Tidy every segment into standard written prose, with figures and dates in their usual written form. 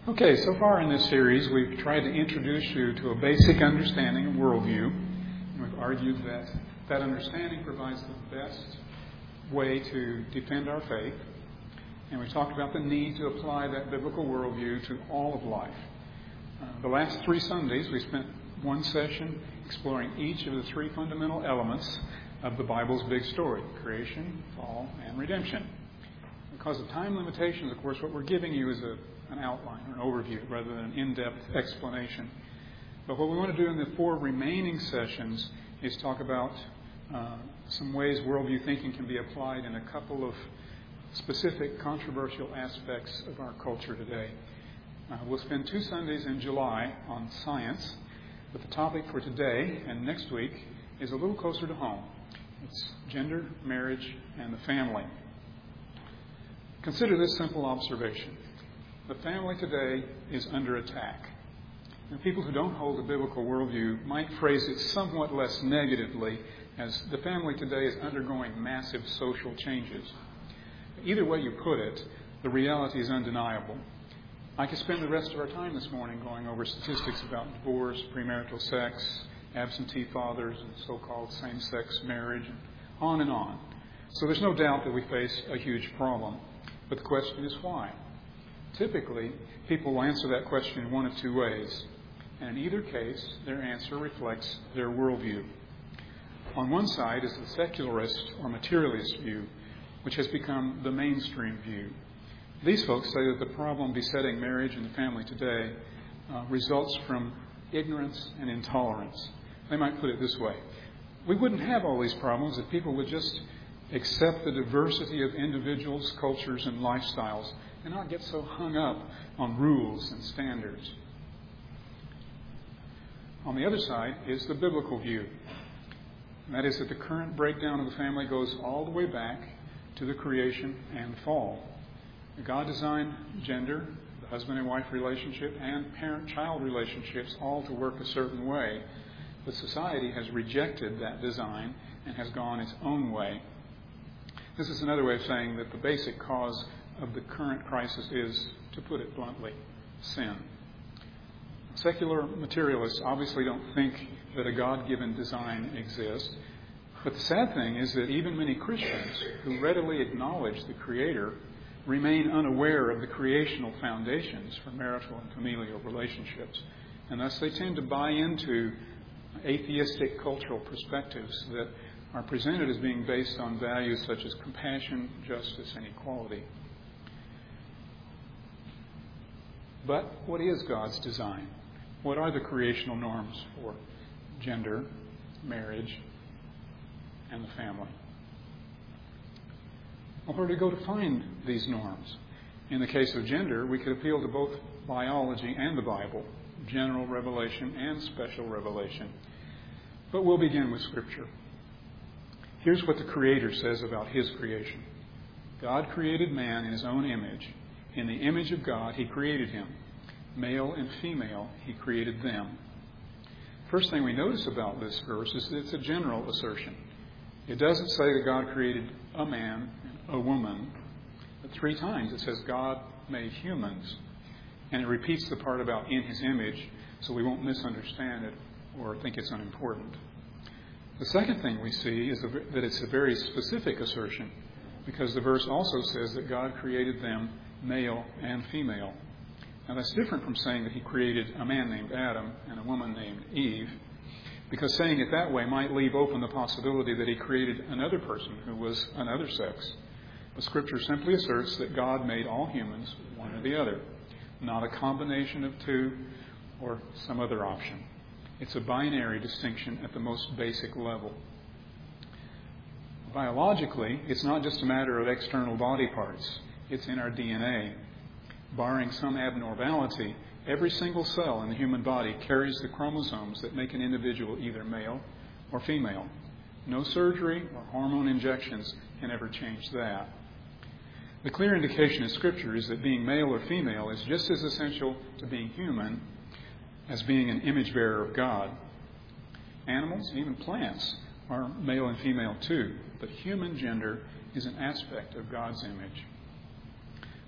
Okay, so far in this series, we've tried to introduce you to a basic understanding of worldview. And we've argued that that understanding provides the best way to defend our faith. And we talked about the need to apply that biblical worldview to all of life. The last 3 Sundays, we spent one session exploring each of the 3 fundamental elements of the Bible's big story: creation, fall, and redemption. Because of time limitations, of course, what we're giving you is an outline or an overview rather than an in-depth explanation. But what we want to do in the 4 remaining sessions is talk about some ways worldview thinking can be applied in a couple of specific controversial aspects of our culture today. We'll spend 2 Sundays in July on science, but the topic for today and next week is a little closer to home. It's gender, marriage, and the family. Consider this simple observation. The family today is under attack. And people who don't hold a biblical worldview might phrase it somewhat less negatively as the family today is undergoing massive social changes. Either way you put it, the reality is undeniable. I could spend the rest of our time this morning going over statistics about divorce, premarital sex, absentee fathers, and so-called same-sex marriage, and on and on. So there's no doubt that we face a huge problem. But the question is why? Typically, people will answer that question in one of 2 ways. And in either case, their answer reflects their worldview. On one side is the secularist or materialist view, which has become the mainstream view. These folks say that the problem besetting marriage and the family today results from ignorance and intolerance. They might put it this way: we wouldn't have all these problems if people would just accept the diversity of individuals, cultures, and lifestyles and not get so hung up on rules and standards. On the other side is the biblical view. And that is that the current breakdown of the family goes all the way back to the creation and fall. God designed gender, the husband and wife relationship, and parent-child relationships all to work a certain way. But society has rejected that design and has gone its own way. This is another way of saying that the basic cause of the current crisis is, to put it bluntly, sin. Secular materialists obviously don't think that a God-given design exists. But the sad thing is that even many Christians who readily acknowledge the Creator remain unaware of the creational foundations for marital and familial relationships. And thus they tend to buy into atheistic cultural perspectives that are presented as being based on values such as compassion, justice, and equality. But what is God's design? What are the creational norms for gender, marriage, and the family? Well, where do we go to find these norms? In the case of gender, we could appeal to both biology and the Bible, general revelation and special revelation. But we'll begin with Scripture. Here's what the Creator says about His creation. God created man in His own image. In the image of God, He created him. Male and female, He created them. First thing we notice about this verse is that it's a general assertion. It doesn't say that God created a man and a woman, but 3 times it says God made humans. And it repeats the part about in His image, so we won't misunderstand it or think it's unimportant. The second thing we see is that it's a very specific assertion, because the verse also says that God created them male and female. Now that's different from saying that He created a man named Adam and a woman named Eve, because saying it that way might leave open the possibility that He created another person who was another sex. But Scripture simply asserts that God made all humans one or the other, not a combination of 2 or some other option. It's a binary distinction at the most basic level. Biologically, it's not just a matter of external body parts. It's in our DNA. Barring some abnormality, every single cell in the human body carries the chromosomes that make an individual either male or female. No surgery or hormone injections can ever change that. The clear indication in Scripture is that being male or female is just as essential to being human as being an image bearer of God. Animals, even plants, are male and female too, but human gender is an aspect of God's image.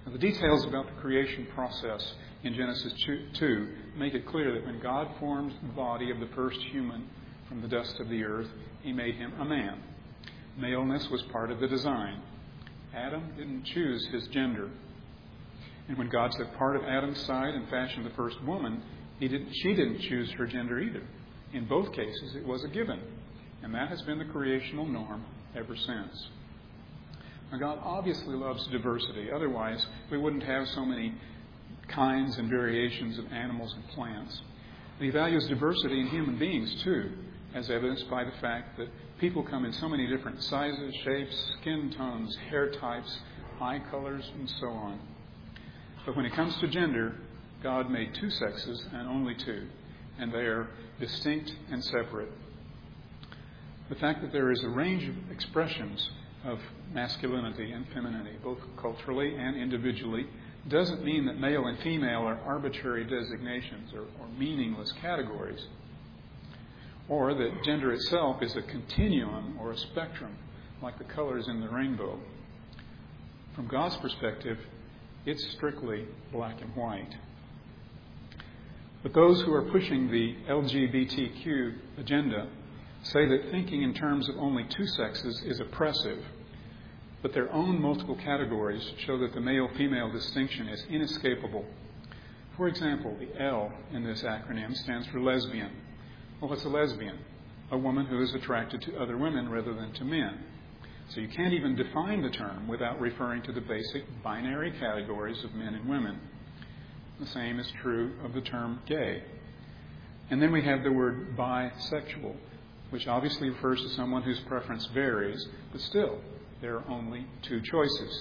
Now, the details about the creation process in Genesis 2 make it clear that when God formed the body of the first human from the dust of the earth, He made him a man. Maleness was part of the design. Adam didn't choose his gender. And when God took part of Adam's side and fashioned the first woman, she didn't choose her gender either. In both cases, it was a given. And that has been the creational norm ever since. Now, God obviously loves diversity. Otherwise, we wouldn't have so many kinds and variations of animals and plants. He values diversity in human beings, too, as evidenced by the fact that people come in so many different sizes, shapes, skin tones, hair types, eye colors, and so on. But when it comes to gender, God made two sexes and only two, and they are distinct and separate. The fact that there is a range of expressions of masculinity and femininity, both culturally and individually, doesn't mean that male and female are arbitrary designations or meaningless categories, or that gender itself is a continuum or a spectrum like the colors in the rainbow. From God's perspective, it's strictly black and white. But those who are pushing the LGBTQ agenda say that thinking in terms of only two sexes is oppressive, but their own multiple categories show that the male-female distinction is inescapable. For example, the L in this acronym stands for lesbian. Well, what's a lesbian? A woman who is attracted to other women rather than to men. So you can't even define the term without referring to the basic binary categories of men and women. The same is true of the term gay. And then we have the word bisexual, which obviously refers to someone whose preference varies, but still, there are only two choices.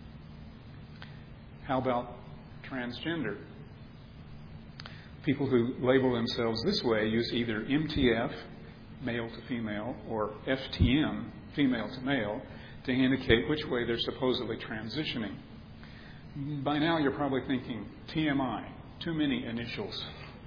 How about transgender? People who label themselves this way use either MTF, male to female, or FTM, female to male, to indicate which way they're supposedly transitioning. By now you're probably thinking, TMI, too many initials.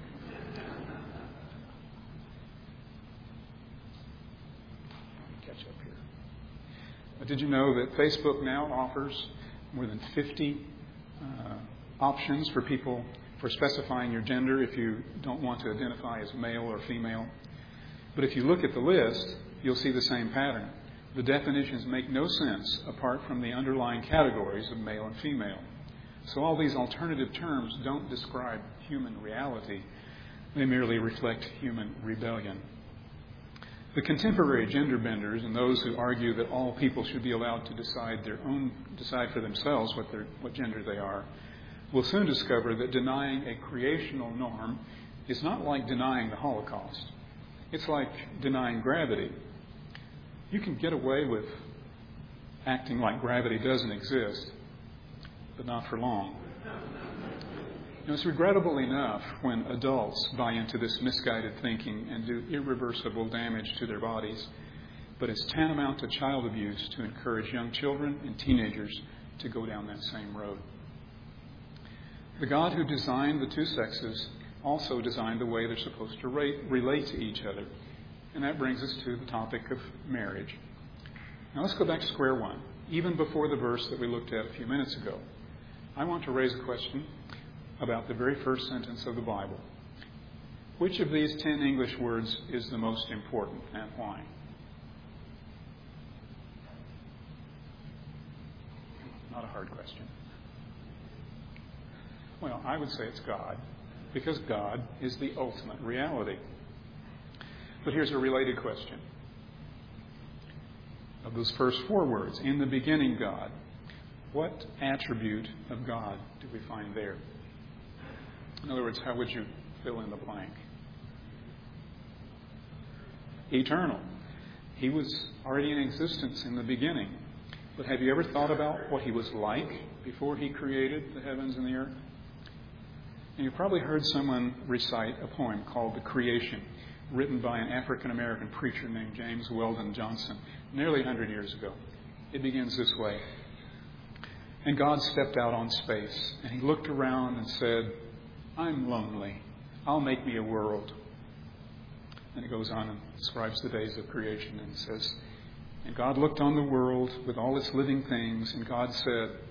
Catch up here. But did you know that Facebook now offers more than 50 options for people for specifying your gender if you don't want to identify as male or female? But if you look at the list, you'll see the same pattern. The definitions make no sense apart from the underlying categories of male and female. So all these alternative terms don't describe human reality. They merely reflect human rebellion. The contemporary gender benders and those who argue that all people should be allowed to decide for themselves what gender they are, will soon discover that denying a creational norm is not like denying the Holocaust. It's like denying gravity. You can get away with acting like gravity doesn't exist, but not for long. It's regrettable enough when adults buy into this misguided thinking and do irreversible damage to their bodies, but it's tantamount to child abuse to encourage young children and teenagers to go down that same road. The God who designed the two sexes also designed the way they're supposed to relate to each other. And that brings us to the topic of marriage. Now let's go back to square one. Even before the verse that we looked at a few minutes ago, I want to raise a question about the very first sentence of the Bible. Which of these 10 English words is the most important, and why? Not a hard question. Well, I would say it's God, because God is the ultimate reality. But here's a related question. Of those first four words, in the beginning God, what attribute of God do we find there? In other words, how would you fill in the blank? Eternal. He was already in existence in the beginning. But have you ever thought about what he was like before he created the heavens and the earth? And you've probably heard someone recite a poem called The Creation, written by an African-American preacher named James Weldon Johnson, nearly 100 years ago. It begins this way. And God stepped out on space, and he looked around and said, I'm lonely. I'll make me a world. And he goes on and describes the days of creation and says, and God looked on the world with all its living things, and God said,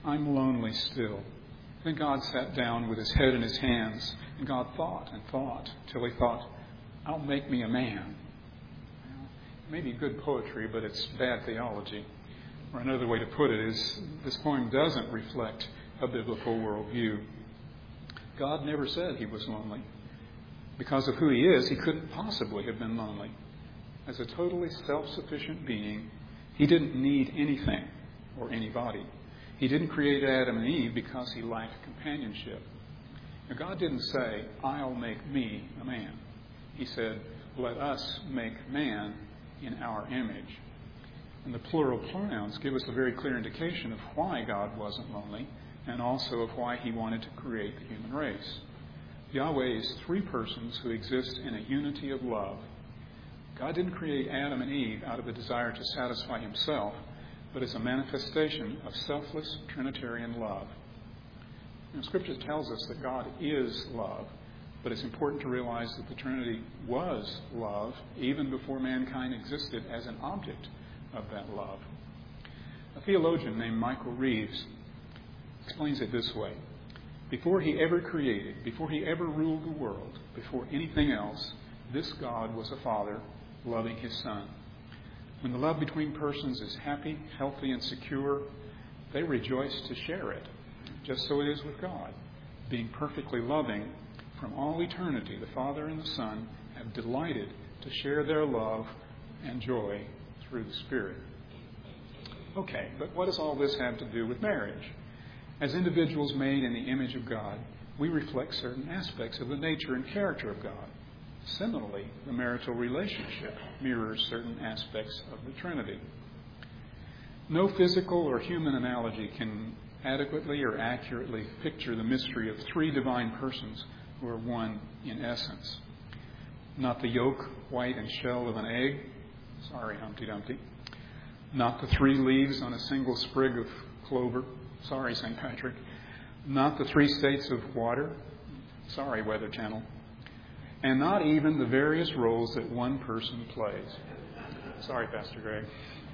I'm lonely still. Then God sat down with his head in his hands, and God thought and thought till he thought, I'll make me a man. Well, it may be good poetry, but it's bad theology. Or another way to put it is, this poem doesn't reflect a biblical worldview. God never said he was lonely. Because of who he is, he couldn't possibly have been lonely. As a totally self-sufficient being, he didn't need anything or anybody. He didn't create Adam and Eve because he lacked companionship. Now, God didn't say, I'll make me a man. He said, let us make man in our image. And the plural pronouns give us a very clear indication of why God wasn't lonely and also of why he wanted to create the human race. Yahweh is three persons who exist in a unity of love. God didn't create Adam and Eve out of a desire to satisfy himself, but as a manifestation of selfless Trinitarian love. Now, Scripture tells us that God is love, but it's important to realize that the Trinity was love even before mankind existed as an object of that love. A theologian named Michael Reeves explains it this way. Before he ever created, before he ever ruled the world, before anything else, this God was a Father loving his Son. When the love between persons is happy, healthy, and secure, they rejoice to share it. Just so it is with God. Being perfectly loving, from all eternity, the Father and the Son have delighted to share their love and joy through the Spirit. Okay, but what does all this have to do with marriage? As individuals made in the image of God, we reflect certain aspects of the nature and character of God. Similarly, the marital relationship mirrors certain aspects of the Trinity. No physical or human analogy can adequately or accurately picture the mystery of three divine persons who are one in essence. Not the yolk, white, and shell of an egg. Sorry, Humpty Dumpty. Not the three leaves on a single sprig of clover. Sorry, St. Patrick. Not the three states of water. Sorry, Weather Channel. And not even the various roles that one person plays. Sorry, Pastor Greg.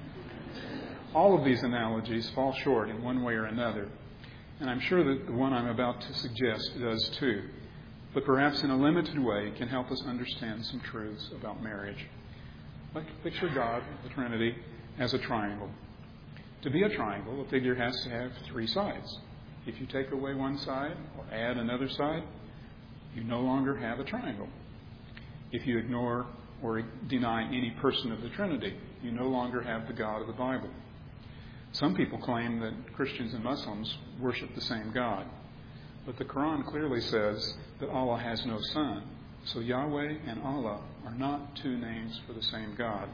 All of these analogies fall short in one way or another, and I'm sure that the one I'm about to suggest does too, but perhaps in a limited way can help us understand some truths about marriage. Like, picture God, the Trinity, as a triangle. To be a triangle, a figure has to have three sides. If you take away one side or add another side, you no longer have a triangle. If you ignore or deny any person of the Trinity, you no longer have the God of the Bible. Some people claim that Christians and Muslims worship the same God, but the Quran clearly says that Allah has no son, so Yahweh and Allah are not two names for the same God.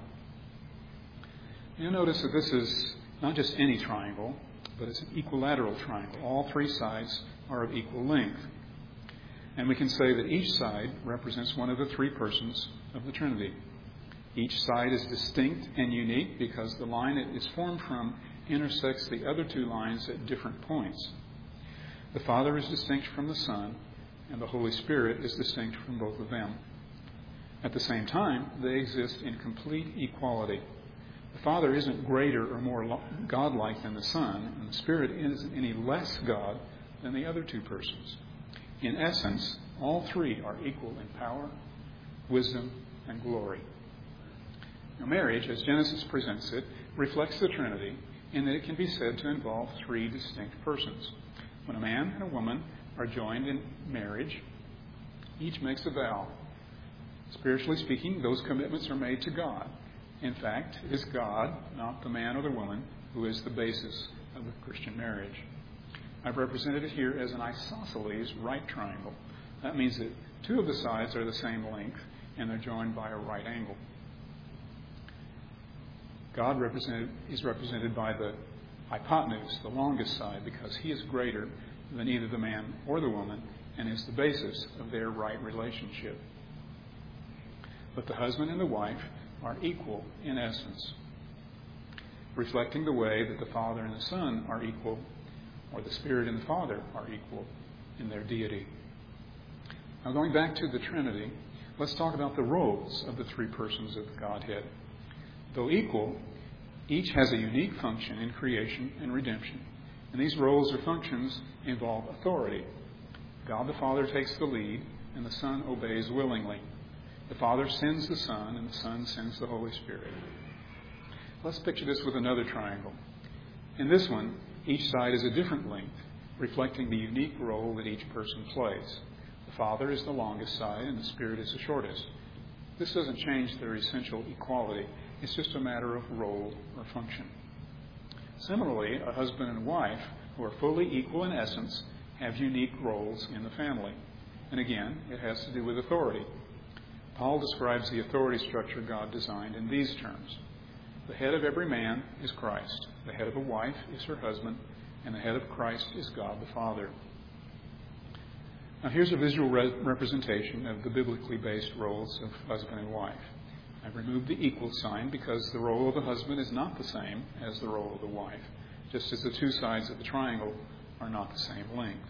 You'll notice that this is not just any triangle, but it's an equilateral triangle. All three sides are of equal length. And we can say that each side represents one of the three persons of the Trinity. Each side is distinct and unique because the line it is formed from intersects the other two lines at different points. The Father is distinct from the Son, and the Holy Spirit is distinct from both of them. At the same time, they exist in complete equality. The Father isn't greater or more godlike than the Son, and the Spirit isn't any less God than the other two persons. In essence, all three are equal in power, wisdom, and glory. Now, marriage, as Genesis presents it, reflects the Trinity in that it can be said to involve three distinct persons. When a man and a woman are joined in marriage, each makes a vow. Spiritually speaking, those commitments are made to God. In fact, it is God, not the man or the woman, who is the basis of the Christian marriage. I've represented it here as an isosceles right triangle. That means that two of the sides are the same length, and they're joined by a right angle. God is represented by the hypotenuse, the longest side, because he is greater than either the man or the woman and is the basis of their right relationship. But the husband and the wife are equal in essence, reflecting the way that the Father and the Son are equal, or the Spirit and the Father are equal in their deity. Now, going back to the Trinity, let's talk about the roles of the three persons of the Godhead. Though equal, each has a unique function in creation and redemption, And these roles or functions involve authority. God the Father takes the lead, and the Son obeys willingly. The Father sends the Son, and the Son sends the Holy Spirit. Let's picture this with another triangle. In this one, each side is a different length, reflecting the unique role that each person plays. The Father is the longest side, and the Spirit is the shortest. This doesn't change their essential equality. It's just a matter of role or function. Similarly, a husband and wife, who are fully equal in essence, have unique roles in the family. And again, it has to do with authority. Paul describes the authority structure God designed in these terms. The head of every man is Christ. The head of a wife is her husband. And the head of Christ is God the Father. Now here's a visual representation of the biblically based roles of husband and wife. I've removed the equal sign because the role of the husband is not the same as the role of the wife, just as the two sides of the triangle are not the same length.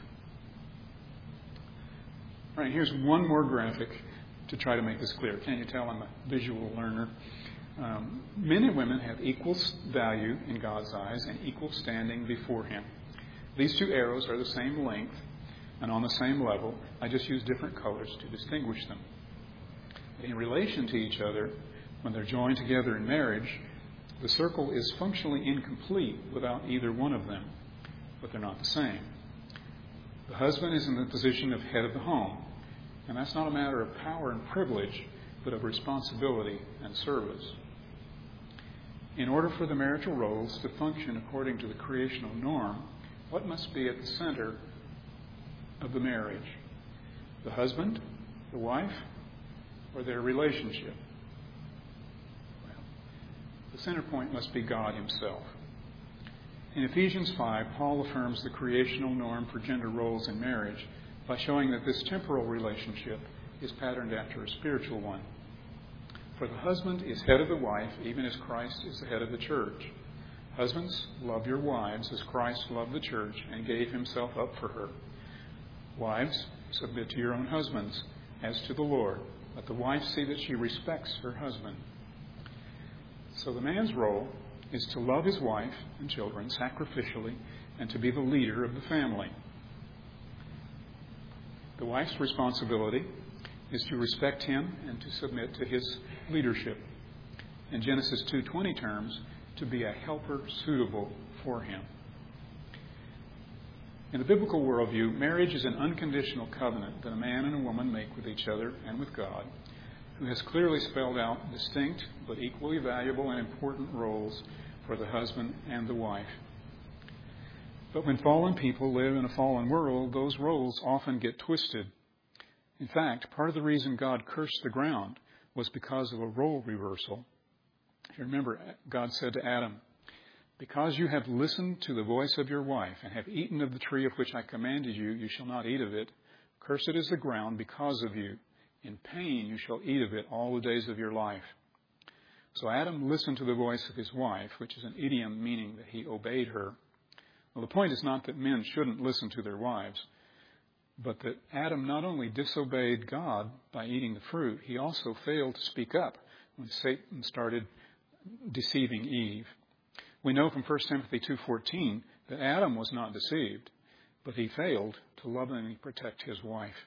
All right, here's one more graphic to try to make this clear. Can you tell I'm a visual learner? Men and women have equal value in God's eyes and equal standing before Him. These two arrows are the same length and on the same level. I just use different colors to distinguish them. In relation to each other, when they're joined together in marriage, the circle is functionally incomplete without either one of them, but they're not the same. The husband is in the position of head of the home, and that's not a matter of power and privilege, but of responsibility and service. In order for the marital roles to function according to the creational norm, what must be at the center of the marriage? The husband, the wife, or their relationship? Well, the center point must be God Himself. In Ephesians 5, Paul affirms the creational norm for gender roles in marriage by showing that this temporal relationship is patterned after a spiritual one. For the husband is head of the wife, even as Christ is the head of the church. Husbands, love your wives as Christ loved the church and gave Himself up for her. Wives, submit to your own husbands as to the Lord. Let the wife see that she respects her husband. So the man's role is to love his wife and children sacrificially and to be the leader of the family. The wife's responsibility is to respect him and to submit to his leadership. In Genesis 2:20 terms, to be a helper suitable for him. In the biblical worldview, marriage is an unconditional covenant that a man and a woman make with each other and with God, who has clearly spelled out distinct but equally valuable and important roles for the husband and the wife. But when fallen people live in a fallen world, those roles often get twisted. In fact, part of the reason God cursed the ground was because of a role reversal. If you remember, God said to Adam, "Because you have listened to the voice of your wife and have eaten of the tree of which I commanded you, you shall not eat of it. Cursed is the ground because of you. In pain you shall eat of it all the days of your life." So Adam listened to the voice of his wife, which is an idiom meaning that he obeyed her. Well, the point is not that men shouldn't listen to their wives, but that Adam not only disobeyed God by eating the fruit, he also failed to speak up when Satan started deceiving Eve. We know from 1 Timothy 2:14 that Adam was not deceived, but he failed to lovingly protect his wife.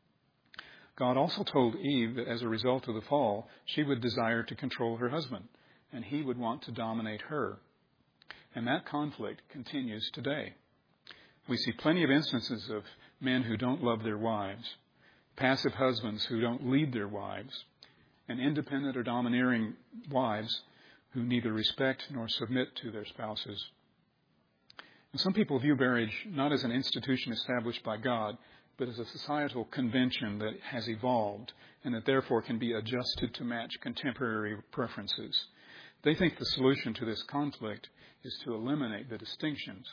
God also told Eve that as a result of the fall, she would desire to control her husband, and he would want to dominate her. And that conflict continues today. We see plenty of instances of men who don't love their wives, passive husbands who don't lead their wives, and independent or domineering wives who neither respect nor submit to their spouses. And some people view marriage not as an institution established by God, but as a societal convention that has evolved and that therefore can be adjusted to match contemporary preferences. They think the solution to this conflict is to eliminate the distinctions.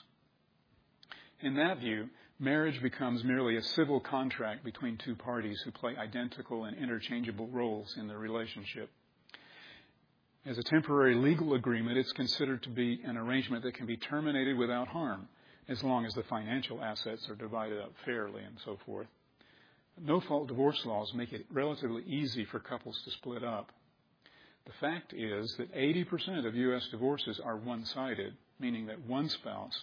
In that view, marriage becomes merely a civil contract between two parties who play identical and interchangeable roles in their relationship. As a temporary legal agreement, it's considered to be an arrangement that can be terminated without harm, as long as the financial assets are divided up fairly and so forth. No-fault divorce laws make it relatively easy for couples to split up. The fact is that 80% of U.S. divorces are one-sided, meaning that one spouse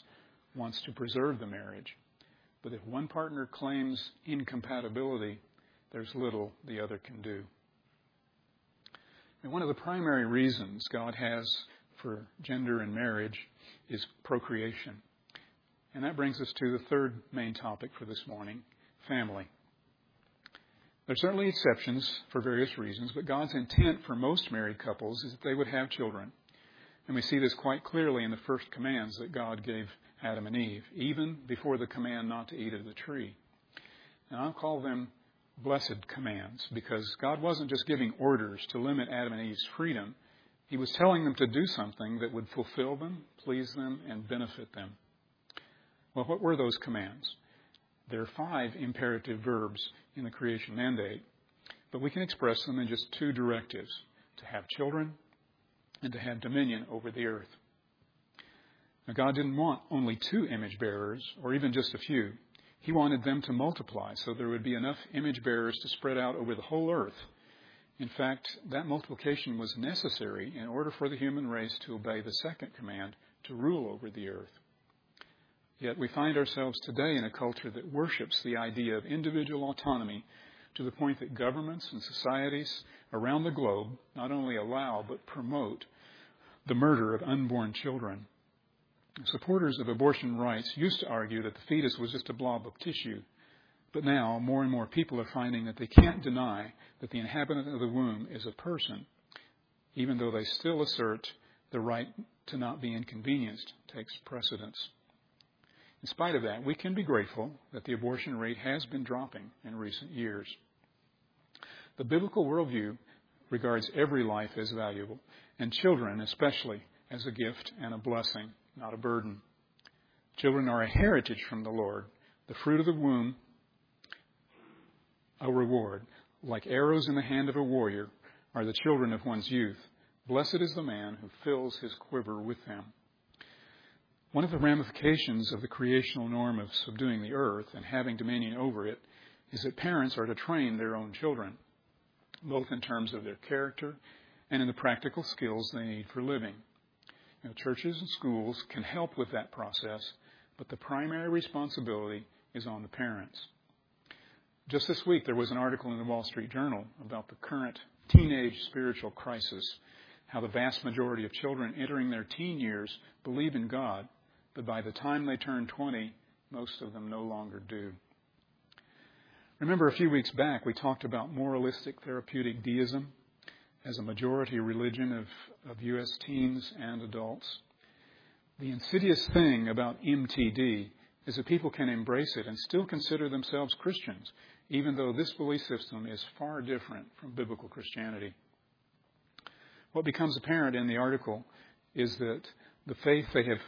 wants to preserve the marriage. But if one partner claims incompatibility, there's little the other can do. And one of the primary reasons God has for gender and marriage is procreation. And that brings us to the third main topic for this morning, family. There are certainly exceptions for various reasons, but God's intent for most married couples is that they would have children. And we see this quite clearly in the first commands that God gave Adam and Eve, even before the command not to eat of the tree. And I'll call them blessed commands, because God wasn't just giving orders to limit Adam and Eve's freedom. He was telling them to do something that would fulfill them, please them, and benefit them. Well, what were those commands? There are 5 imperative verbs in the creation mandate, but we can express them in just 2 directives: to have children and to have dominion over the earth. Now, God didn't want only 2 image bearers, or even just a few. He wanted them to multiply so there would be enough image bearers to spread out over the whole earth. In fact, that multiplication was necessary in order for the human race to obey the second command, to rule over the earth. Yet we find ourselves today in a culture that worships the idea of individual autonomy to the point that governments and societies around the globe not only allow but promote the murder of unborn children. Supporters of abortion rights used to argue that the fetus was just a blob of tissue, but now more and more people are finding that they can't deny that the inhabitant of the womb is a person, even though they still assert the right to not be inconvenienced takes precedence. In spite of that, we can be grateful that the abortion rate has been dropping in recent years. The biblical worldview regards every life as valuable, and children especially as a gift and a blessing, not a burden. Children are a heritage from the Lord, the fruit of the womb, a reward. Like arrows in the hand of a warrior are the children of one's youth. Blessed is the man who fills his quiver with them. One of the ramifications of the creational norm of subduing the earth and having dominion over it is that parents are to train their own children, both in terms of their character and in the practical skills they need for living. Churches and schools can help with that process, but the primary responsibility is on the parents. Just this week, there was an article in the Wall Street Journal about the current teenage spiritual crisis, how the vast majority of children entering their teen years believe in God, but by the time they turn 20, most of them no longer do. Remember, a few weeks back, we talked about moralistic therapeutic deism as a majority religion of U.S. teens and adults. The insidious thing about MTD is that people can embrace it and still consider themselves Christians, even though this belief system is far different from biblical Christianity. What becomes apparent in the article is that the faith they have,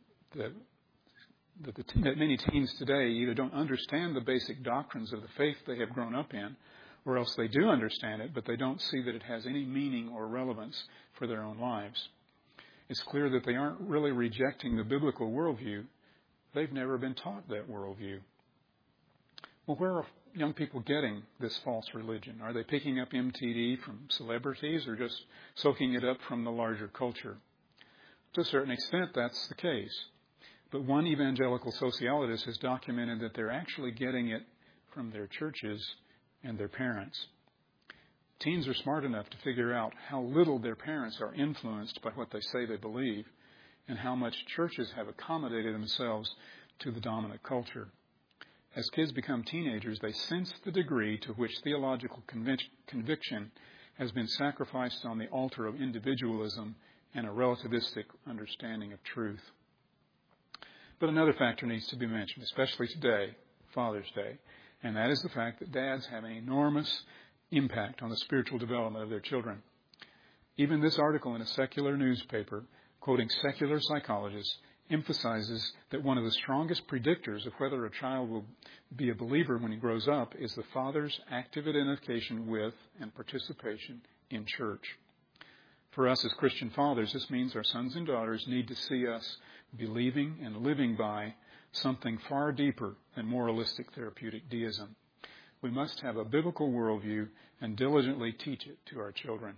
that many teens today either don't understand the basic doctrines of the faith they have grown up in, or else they do understand it, but they don't see that it has any meaning or relevance for their own lives. It's clear that they aren't really rejecting the biblical worldview. They've never been taught that worldview. Well, where are young people getting this false religion? Are they picking up MTD from celebrities or just soaking it up from the larger culture? To a certain extent, that's the case. But one evangelical sociologist has documented that they're actually getting it from their churches and their parents. Teens are smart enough to figure out how little their parents are influenced by what they say they believe and how much churches have accommodated themselves to the dominant culture. As kids become teenagers, they sense the degree to which theological conviction has been sacrificed on the altar of individualism and a relativistic understanding of truth. But another factor needs to be mentioned, especially today, Father's Day, and that is the fact that dads have an enormous impact on the spiritual development of their children. Even this article in a secular newspaper, quoting secular psychologists, emphasizes that one of the strongest predictors of whether a child will be a believer when he grows up is the father's active identification with and participation in church. For us as Christian fathers, this means our sons and daughters need to see us believing and living by something far deeper than moralistic therapeutic deism. We must have a biblical worldview and diligently teach it to our children.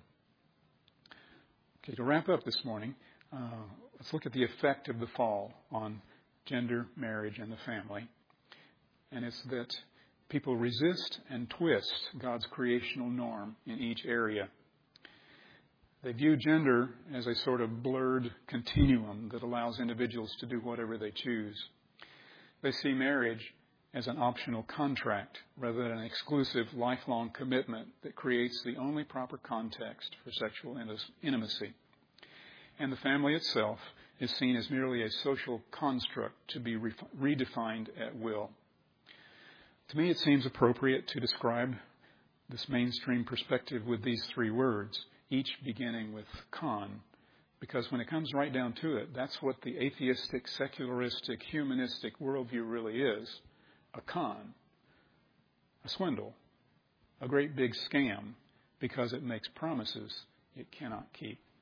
Okay, to wrap up this morning, let's look at the effect of the fall on gender, marriage, and the family. And it's that people resist and twist God's creational norm in each area. They view gender as a sort of blurred continuum that allows individuals to do whatever they choose. They see marriage as an optional contract rather than an exclusive lifelong commitment that creates the only proper context for sexual intimacy. And the family itself is seen as merely a social construct to be redefined at will. To me, it seems appropriate to describe this mainstream perspective with these three words, each beginning with con, because when it comes right down to it, that's what the atheistic, secularistic, humanistic worldview really is, a con, a swindle, a great big scam, because it makes promises it cannot keep.